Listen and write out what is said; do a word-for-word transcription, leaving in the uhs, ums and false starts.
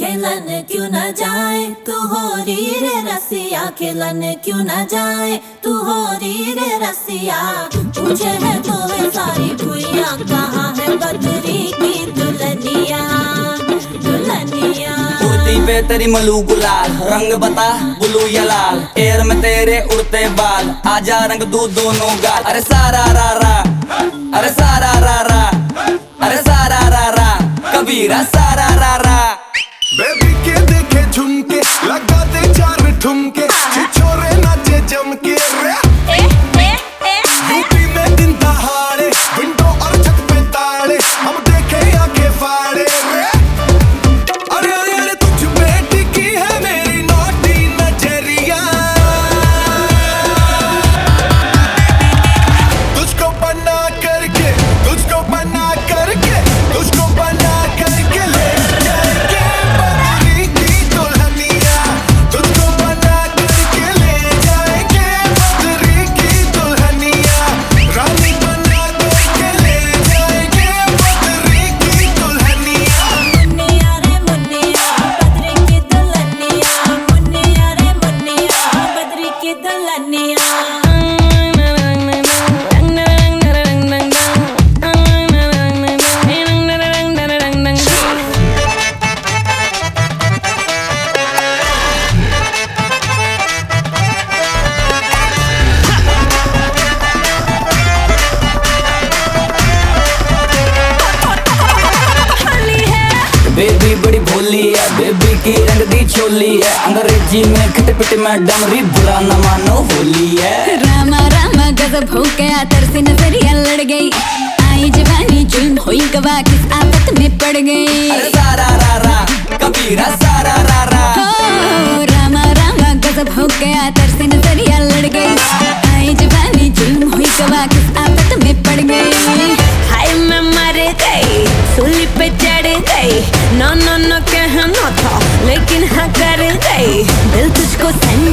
खेलन क्यों न जाए, तू हो री रे रसिया खेलन क्यों न जाए, तू हो री रे रसिया। पूछे है तो वे सारी भुइयां कहाँ है बदरी की दुल्हनिया दुल्हनिया। कुर्ती पे तेरी मलू गुलाल, रंग बता ब्लू या लाल, एयर में तेरे उड़ते बाल, आजा रंग दू दोनों गाल। अरे सारा रा रा, अरे सारा रा रा, अरे सारा रा रा, कबीरा सारा रा रा। बेबी के देखे झुमके, लगा दे चार ठुमके, छिछोरे नाचे जम के रे। यूपी में दिन दहाड़े, विंडो और छत पे ताड़े, हम देखे आंखें फाड़े रे। अरे अरे अरे तुझ पे टिकी है मेरी नोटी नजरिया, तुझको बना करके, तुझको बना करके, तुझको बना करके ले जाएंगे बदरी की दुल्हनिया, तुझको बना करके ले जाएंगे बदरी की दुल्हनिया, रानी बना करके ले जाएंगे बदरी की दुल्हनिया। मुन्निया रे मुन्निया बदरी की दुल्हनिया, मुन्निया रे मुन्निया बदरी की दुल्हनिया। बेबी बड़ी भोली है, बेबी की रंग दी चोली है, अंग्रेजी में खट पिट में डमरी, बुरा न मानो होली है। रामा रामा गजब हो गया, तरसी नजरिया लड़ गई, आई जवानी जुल्म हुई गवा, किस आफत में पड़ गई। अरे सारा रा रा, कबीरा सारा रा रा। हो रामा रामा गजब हो गया, तरसी नजरिया लड़ गई, आई जवानी जुल्म हुई गवा, किस आफत में पड़ गई। हाय मैं मर गई, सूली पे चढ़ गई, नो नो नो कहना था लेकिन हाँ कर गई, दिल तुझको